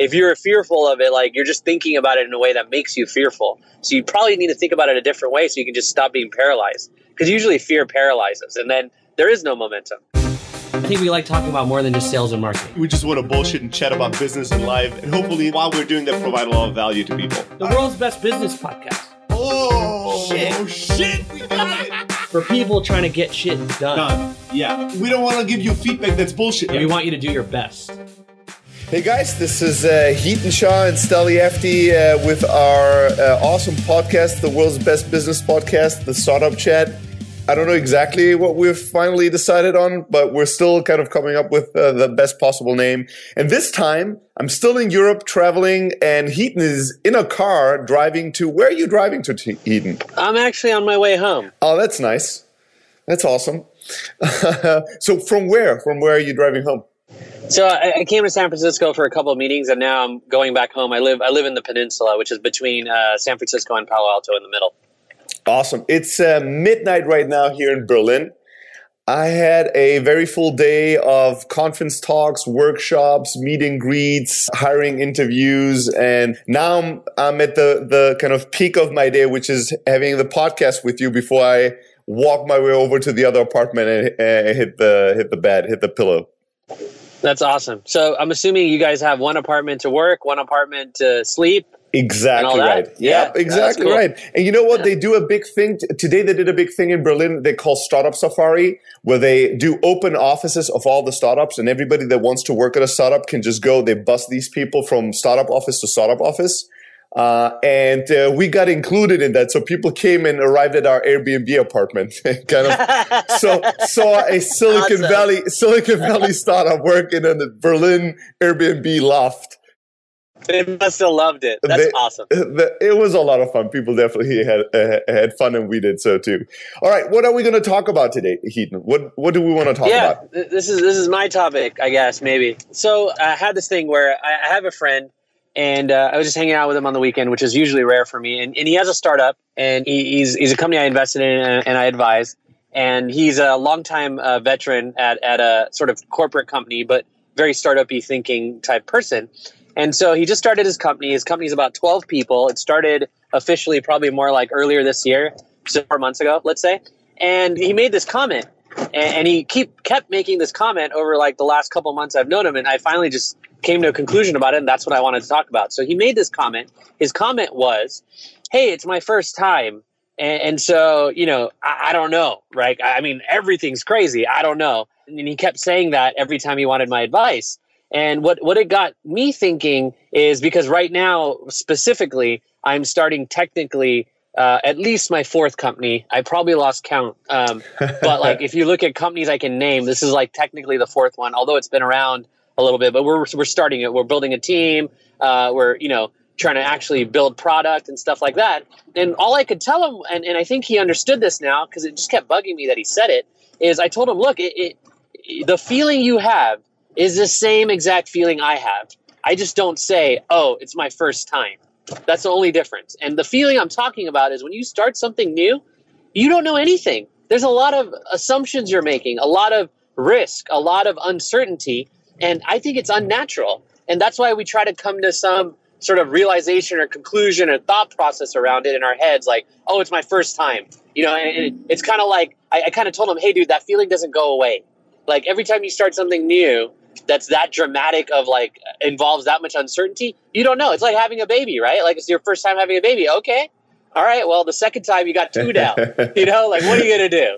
if you're fearful of it, like you're just thinking about it in a way that makes you fearful. So you probably need to think about it a different way so you can just stop being paralyzed. Because usually fear paralyzes, and then there is no momentum. I think we like talking about more than just sales and marketing. We just want to bullshit and chat about business and life. And hopefully, while we're doing that, provide a lot of value to people. The world's best business podcast. Oh, shit. We got it. For people trying to get shit done. Yeah. We don't want to give you feedback that's bullshit. We want you to do your best. Hey guys, this is Heaton Shaw and Steli Efti with our awesome podcast, the world's best business podcast, the Startup Chat. I don't know exactly what we've finally decided on, but we're still kind of coming up with the best possible name. And this time, I'm still in Europe traveling, and Heaton is in a car driving to... Where are you driving to, Heaton? I'm actually on my way home. Oh, that's nice. That's awesome. So from where? From where are you driving home? So I came to San Francisco for a couple of meetings, and now I'm going back home. I live in the peninsula, which is between San Francisco and Palo Alto in the middle. Awesome. It's midnight right now here in Berlin. I had a very full day of conference talks, workshops, meet and greets, hiring interviews, and now I'm at the kind of peak of my day, which is having the podcast with you before I walk my way over to the other apartment and hit the bed, hit the pillow. That's awesome. So I'm assuming you guys have one apartment to work, one apartment to sleep. Exactly right. Yeah, exactly cool. Right. And you know what? They do a big thing. Today they did a big thing in Berlin they call Startup Safari, where they do open offices of all the startups, and everybody that wants to work at a startup can just go. They bus these people from startup office to startup office. And we got included in that. So people came and arrived at our Airbnb apartment and kind of saw a Silicon Valley startup working in a Berlin Airbnb loft. They must have loved it. That's awesome. It was a lot of fun. People definitely had fun, and we did so too. All right, what are we going to talk about today, Heaton? What do we want to talk about? This is my topic, I guess, maybe. So I had this thing where I have a friend, and I was just hanging out with him on the weekend, which is usually rare for me. And he has a startup, and he's a company I invested in and I advise. And he's a longtime veteran at a sort of corporate company, but very startup-y thinking type person. And so he just started his company. His company's about 12 people. It started officially probably more like earlier this year, 4 months ago, let's say. And he made this comment, and he kept making this comment over like the last couple months I've known him. And I finally just came to a conclusion about it, and that's what I wanted to talk about. So he made this comment. His comment was, hey, it's my first time. And so, I don't know, right? I mean, everything's crazy. I don't know. And he kept saying that every time he wanted my advice. And what it got me thinking is, because right now, specifically, I'm starting technically at least my fourth company. I probably lost count. But like, if you look at companies I can name, this is like technically the fourth one, although it's been around a little bit. But we're starting it. We're building a team. We're trying to actually build product and stuff like that. And all I could tell him, and I think he understood this now because it just kept bugging me that he said it, is I told him, look, the feeling you have is the same exact feeling I have. I just don't say, oh, it's my first time. That's the only difference. And the feeling I'm talking about is when you start something new, you don't know anything. There's a lot of assumptions you're making, a lot of risk, a lot of uncertainty. And I think it's unnatural. And that's why we try to come to some sort of realization or conclusion or thought process around it in our heads, like, oh, it's my first time. And it's kind of like, I kind of told him, hey, dude, that feeling doesn't go away. Like every time you start something new, that's that dramatic of like involves that much uncertainty, you don't know. It's like having a baby, right? Like it's your first time having a baby. Okay. All right. Well, the second time you got two down, like, what are you going to do?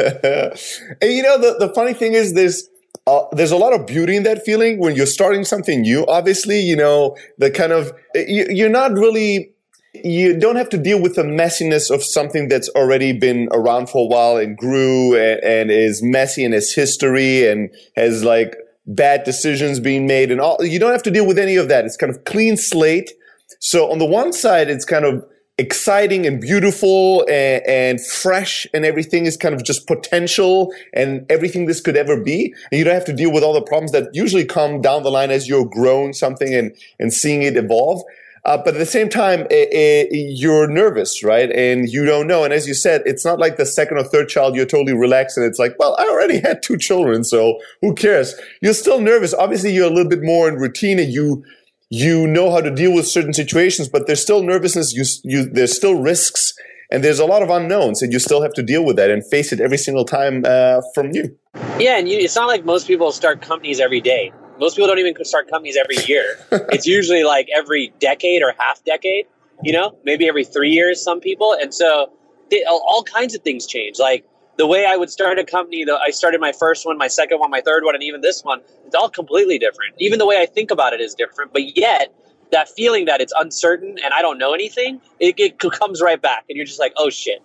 And the funny thing is there's a lot of beauty in that feeling when you're starting something new. Obviously, the kind of, you're not really, you don't have to deal with the messiness of something that's already been around for a while and grew and is messy and has history and has like bad decisions being made and all. You don't have to deal with any of that. It's kind of clean slate. So on the one side, it's kind of exciting and beautiful and fresh, and everything is kind of just potential and everything this could ever be. And you don't have to deal with all the problems that usually come down the line as you're growing something and seeing it evolve. But at the same time, you're nervous, right? And you don't know. And as you said, it's not like the second or third child, you're totally relaxed and it's like, well, I already had 2 children, so who cares? You're still nervous. Obviously, you're a little bit more in routine and you know how to deal with certain situations, but there's still nervousness. There's still risks, and there's a lot of unknowns, and you still have to deal with that and face it every single time from you. Yeah, and it's not like most people start companies every day. Most people don't even start companies every year. It's usually like every decade or half decade, maybe every 3 years, some people. And so all kinds of things change. Like the way I would start a company, I started my first one, my second one, my third one, and even this one, it's all completely different. Even the way I think about it is different. But yet that feeling that it's uncertain and I don't know anything, it comes right back. And you're just like, oh, shit.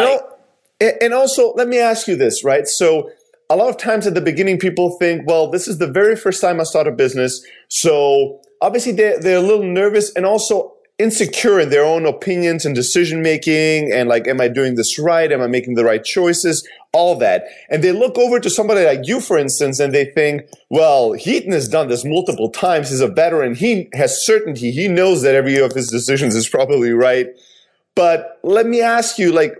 And also, let me ask you this, right? So a lot of times at the beginning, people think, well, this is the very first time I start a business. So obviously they're a little nervous and also insecure in their own opinions and decision-making and like, am I doing this right? Am I making the right choices? All that. And they look over to somebody like you, for instance, and they think, well, Hiten has done this multiple times. He's a veteran. He has certainty. He knows that every of his decisions is probably right. But let me ask you, like,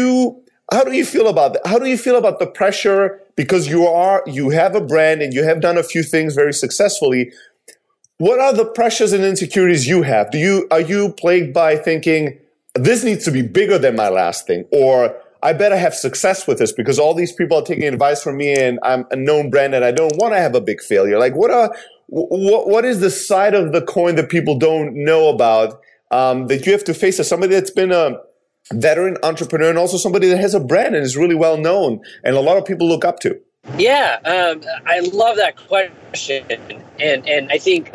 how do you feel about that? How do you feel about the pressure? Because you have a brand and you have done a few things very successfully. What are the pressures and insecurities you have? Are you plagued by thinking this needs to be bigger than my last thing, or I better have success with this because all these people are taking advice from me and I'm a known brand and I don't want to have a big failure? Like, what is the side of the coin that people don't know about that you have to face as somebody that's been a veteran entrepreneur and also somebody that has a brand and is really well known and a lot of people look up to? Yeah, I love that question. And I think,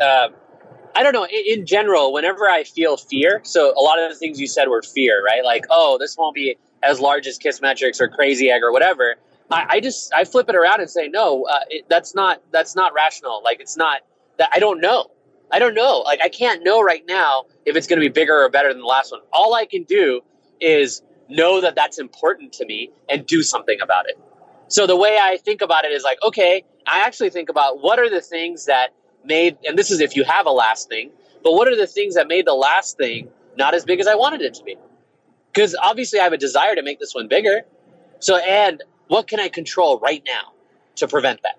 I don't know, in general, whenever I feel fear, so a lot of the things you said were fear, right? Like, oh, this won't be as large as Kissmetrics or Crazy Egg or whatever. I flip it around and say, no, that's not rational. Like, it's not that I don't know. Like, I can't know right now if it's going to be bigger or better than the last one. All I can do is know that that's important to me and do something about it. So the way I think about it is like, okay, I actually think about what are the things that made, and this is if you have a last thing, but what are the things that made the last thing not as big as I wanted it to be? Because obviously I have a desire to make this one bigger. So, and what can I control right now to prevent that?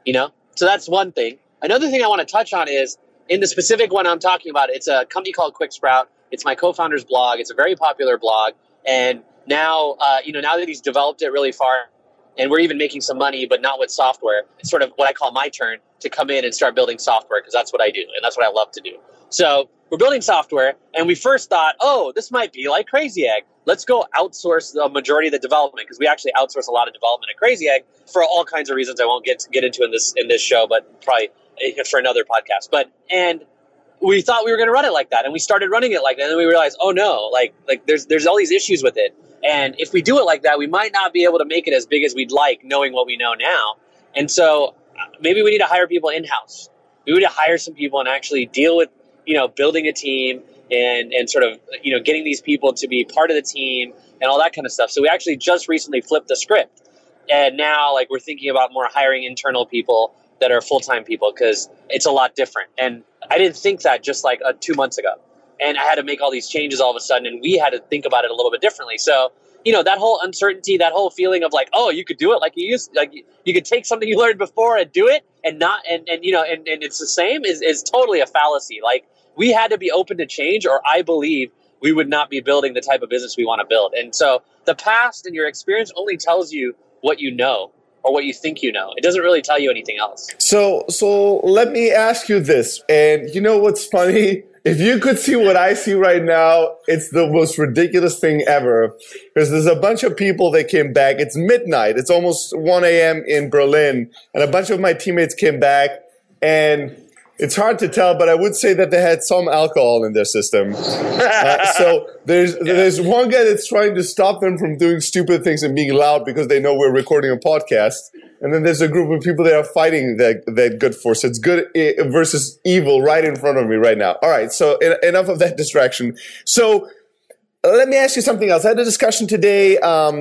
So that's one thing. Another thing I want to touch on is in the specific one I'm talking about, it's a company called QuickSprout. It's my co-founder's blog. It's a very popular blog. And now, now that he's developed it really far, and we're even making some money, but not with software, it's sort of what I call my turn to come in and start building software because that's what I do. And that's what I love to do. So we're building software. And we first thought, oh, this might be like Crazy Egg. Let's go outsource the majority of the development because we actually outsource a lot of development at Crazy Egg for all kinds of reasons I won't get into in this show, but probably for another podcast. And we thought we were going to run it like that. And we started running it like that. And then we realized, oh no, like there's all these issues with it. And if we do it like that, we might not be able to make it as big as we'd like, knowing what we know now. And so maybe we need to hire people in-house. We need to hire some people and actually deal with, building a team and sort of, getting these people to be part of the team and all that kind of stuff. So we actually just recently flipped the script. And now we're thinking about more hiring internal people that are full-time people because it's a lot different. And I didn't think that just 2 months ago. And I had to make all these changes all of a sudden, and we had to think about it a little bit differently. So, that whole uncertainty, that whole feeling of oh, you could do it like you used, you could take something you learned before and do it, and not, and it's the same is totally a fallacy. Like, we had to be open to change, or I believe we would not be building the type of business we want to build. And so, the past and your experience only tells you what you know or what you think you know. It doesn't really tell you anything else. So let me ask you this, and you know what's funny? If you could see what I see right now, it's the most ridiculous thing ever. Because there's a bunch of people that came back. It's midnight. It's almost 1 a.m. in Berlin. And a bunch of my teammates came back. And it's hard to tell, but I would say that they had some alcohol in their system. So there's one guy that's trying to stop them from doing stupid things and being loud because they know we're recording a podcast. And then there's a group of people that are fighting that good force. It's good versus evil right in front of me right now. All right, so enough of that distraction. So let me ask you something else. I had a discussion today.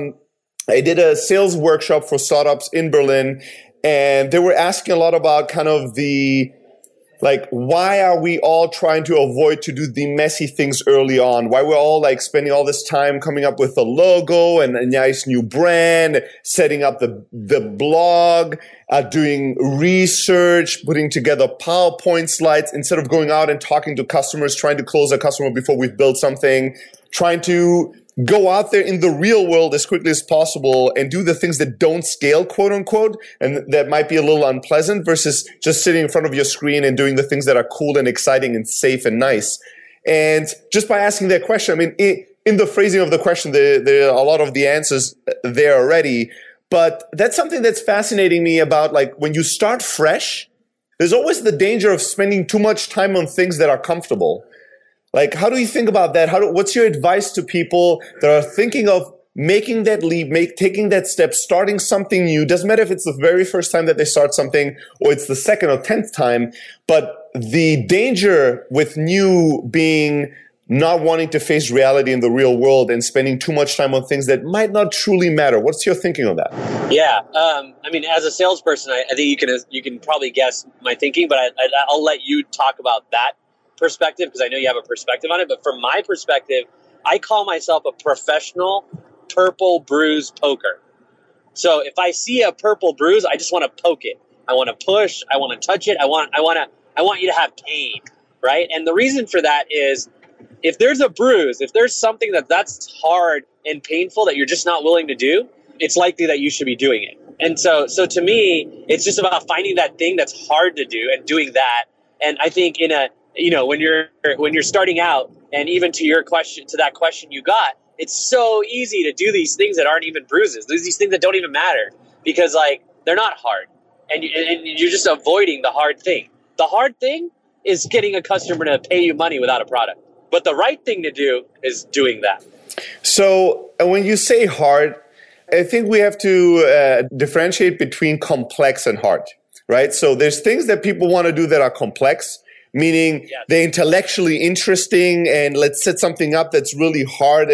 I did a sales workshop for startups in Berlin, and they were asking a lot about kind of the Like, why are we all trying to avoid to do the messy things early on? Why we're all like spending all this time coming up with a logo and a nice new brand, setting up the blog, doing research, putting together PowerPoint slides instead of going out and talking to customers, trying to close a customer before we've built something, trying to go out there in the real world as quickly as possible and do the things that don't scale, quote unquote, and that might be a little unpleasant versus just sitting in front of your screen and doing the things that are cool and exciting and safe and nice. And just by asking that question, I mean, in the phrasing of the question, there are a lot of the answers there already. But that's something that's fascinating me about, like, when you start fresh, there's always the danger of spending too much time on things that are comfortable. Like, how do you think about that? What's your advice to people that are thinking of making that leap, taking that step, starting something new? Doesn't matter if it's the very first time that they start something or it's the second or 10th time, but the danger with new being not wanting to face reality in the real world and spending too much time on things that might not truly matter. What's your thinking on that? Yeah. I mean, as a salesperson, I think you can probably guess my thinking, but I'll let you talk about that perspective because I know you have a perspective on it. But from my perspective, I call myself a professional purple bruise poker. So if I see a purple bruise, I just want to poke it. I want to push. I want to touch it. I want you to have pain, right? And the reason for that is if there's a bruise, if there's something that's hard and painful that you're just not willing to do, it's likely that you should be doing it. And so to me, it's just about finding that thing that's hard to do and doing that. And I think when you're starting out, and even to that question you got, it's so easy to do these things that aren't even bruises. There's these things that don't even matter because like they're not hard, and you're just avoiding the hard thing. The hard thing is getting a customer to pay you money without a product. But the right thing to do is doing that. So when you say hard, I think we have to differentiate between complex and hard, right? So there's things that people want to do that are complex, meaning they're intellectually interesting, and let's set something up that's really hard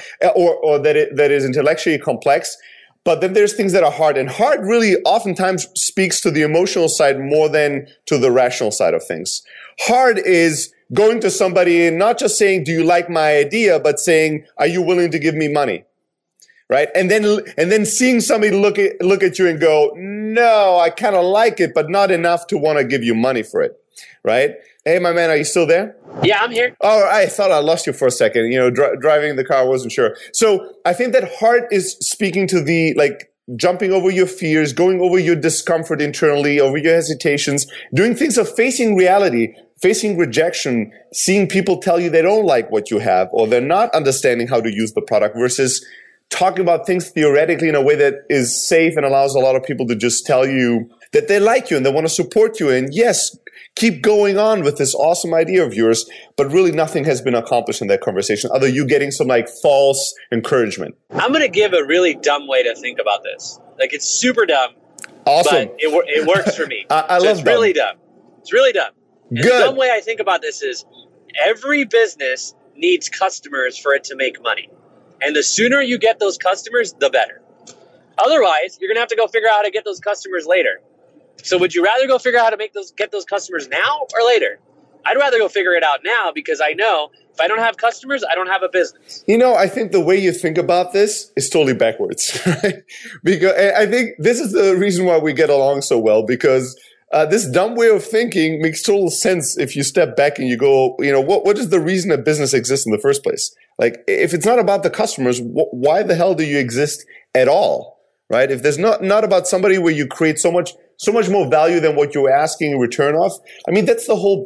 or that is intellectually complex. But then there's things that are hard, and hard really oftentimes speaks to the emotional side more than to the rational side of things. Hard is going to somebody and not just saying, do you like my idea, but saying, are you willing to give me money? Right? And then seeing somebody look at you and go, no, I kind of like it, but not enough to want to give you money for it. Right? Hey, my man, are you still there? Yeah, I'm here. Oh, I thought I lost you for a second. Driving the car, I wasn't sure. So I think that heart is speaking to the, like, jumping over your fears, going over your discomfort internally, over your hesitations, doing things of facing reality, facing rejection, seeing people tell you they don't like what you have or they're not understanding how to use the product versus talking about things theoretically in a way that is safe and allows a lot of people to just tell you that they like you and they want to support you. And yes, keep going on with this awesome idea of yours, but really nothing has been accomplished in that conversation other than you getting some like false encouragement. I'm going to give a really dumb way to think about this. Like, it's super dumb. Awesome. But it works for me. I love it's really dumb. It's really dumb. And Good. The dumb way I think about this is every business needs customers for it to make money. And the sooner you get those customers, the better. Otherwise, you're going to have to go figure out how to get those customers later. So would you rather go figure out how to get those customers now or later? I'd rather go figure it out now because I know if I don't have customers, I don't have a business. I think the way you think about this is totally backwards. Right? Because I think this is the reason why we get along so well, because this dumb way of thinking makes total sense if you step back and you go, what is the reason a business exists in the first place? Like, if it's not about the customers, why the hell do you exist at all? Right? If there's not about somebody where you create so much more value than what you're asking in return of, I mean, that's the whole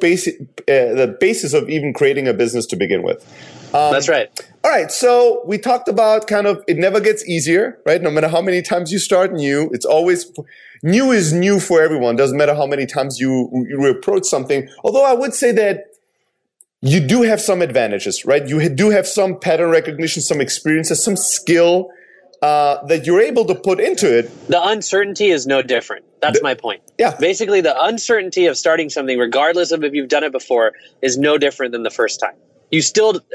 the basis of even creating a business to begin with. That's right. All right. So we talked about kind of, it never gets easier, right? No matter how many times you start new, it's always, new is new for everyone. Doesn't matter how many times you approach something. Although I would say that you do have some advantages, right? You do have some pattern recognition, some experiences, some skill that you're able to put into it. The uncertainty is no different. That's my point. Yeah. Basically, the uncertainty of starting something, regardless of if you've done it before, is no different than the first time. There's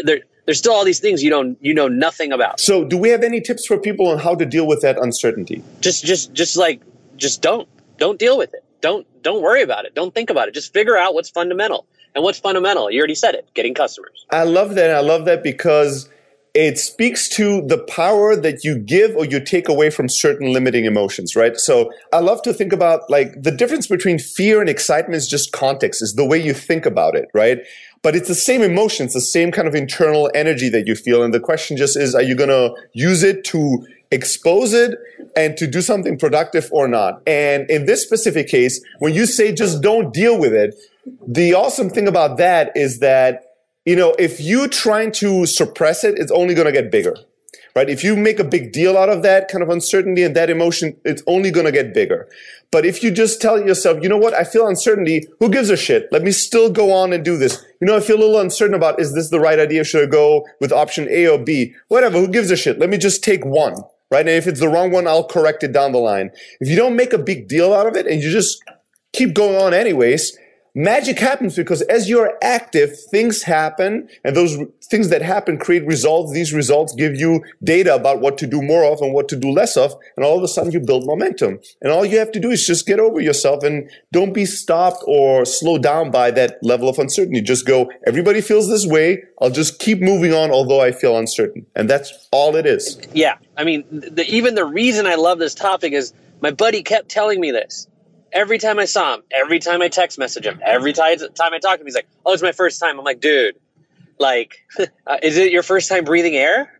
still all these things you know nothing about. So, do we have any tips for people on how to deal with that uncertainty? Just don't deal with it. don't worry about it. Don't think about it. Just figure out what's fundamental. And what's fundamental? You already said it, getting customers. I love that. I love that because it speaks to the power that you give or you take away from certain limiting emotions, right? So I love to think about like the difference between fear and excitement is just context, is the way you think about it, right? But it's the same emotion, it's the same kind of internal energy that you feel. And the question just is, are you going to use it to expose it and to do something productive or not? And in this specific case, when you say just don't deal with it, the awesome thing about that is that, you know, if you're trying to suppress it, it's only going to get bigger, right? If you make a big deal out of that kind of uncertainty and that emotion, it's only going to get bigger. But if you just tell yourself, you know what, I feel uncertainty, who gives a shit? Let me still go on and do this. You know, I feel a little uncertain about, is this the right idea? Should I go with option A or B? Whatever, who gives a shit? Let me just take one, right? And if it's the wrong one, I'll correct it down the line. If you don't make a big deal out of it and you just keep going on anyways, magic happens because as you're active, things happen, and those things that happen create results. These results give you data about what to do more of and what to do less of, and all of a sudden you build momentum. And all you have to do is just get over yourself and don't be stopped or slowed down by that level of uncertainty. Just go, everybody feels this way. I'll just keep moving on although I feel uncertain. And that's all it is. Yeah. I mean, even the reason I love this topic is my buddy kept telling me this. Every time I saw him, every time I text message him, every time I talk to him, he's like, "Oh, it's my first time." I'm like, "Dude, like, is it your first time breathing air?"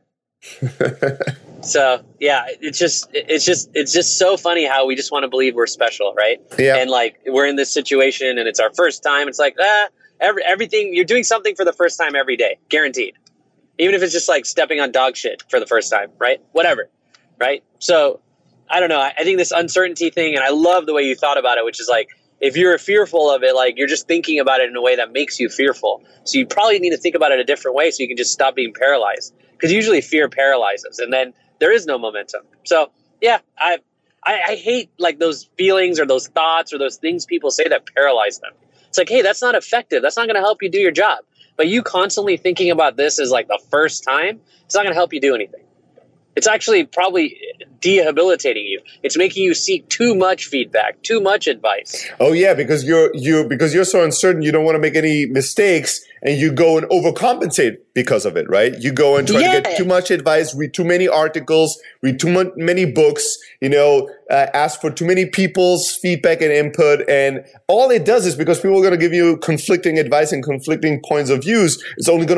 So yeah, it's just so funny how we just want to believe we're special, right? Yeah. And like we're in this situation and it's our first time. It's like everything you're doing something for the first time every day, guaranteed. Even if it's just like stepping on dog shit for the first time, right? Whatever, right? So. I don't know. I think this uncertainty thing, and I love the way you thought about it, which is like, if you're fearful of it, like you're just thinking about it in a way that makes you fearful. So you probably need to think about it a different way so you can just stop being paralyzed. Because usually fear paralyzes and then there is no momentum. So yeah, I hate like those feelings or those thoughts or those things people say that paralyze them. It's like, hey, that's not effective. That's not going to help you do your job. But you constantly thinking about this as like the first time, it's not going to help you do anything. It's actually probably rehabilitating you. It's making you seek too much feedback, too much advice. Oh yeah, because you're so uncertain, you don't want to make any mistakes, and you go and overcompensate because of it, right? You go and try to get too much advice, read too many articles, read too many books, ask for too many people's feedback and input, and all it does is because people are going to give you conflicting advice and conflicting points of views, it's only going to